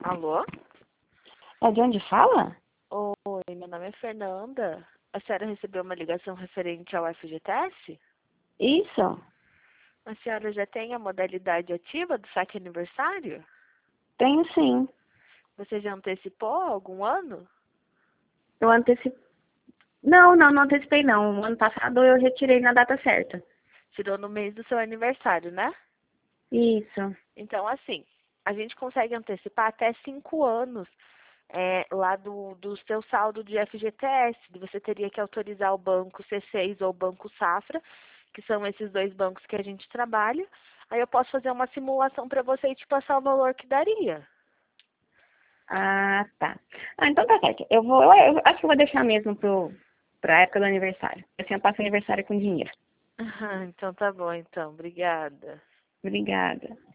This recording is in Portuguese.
Alô? É de onde fala? Oi, meu nome é Fernanda. A senhora recebeu uma ligação referente ao FGTS? Isso, A senhora já tem a modalidade ativa do saque aniversário? tenho sim. Você já antecipou algum ano? Eu antecipei. Não antecipei não. Ano passado eu retirei na data certa. Tirou no mês do seu aniversário, né? Isso. Então, assim, a gente consegue antecipar até 5 anos lá do seu saldo de FGTS. Você teria que autorizar o Banco C6 ou o Banco Safra, que são esses dois bancos que a gente trabalha. Aí eu posso fazer uma simulação para você e te passar o valor que daria. Ah, tá. Ah, então tá certo. Eu acho que eu vou deixar mesmo pra época do aniversário. Assim eu passo aniversário com dinheiro. Então tá bom, então. Obrigada. Obrigada.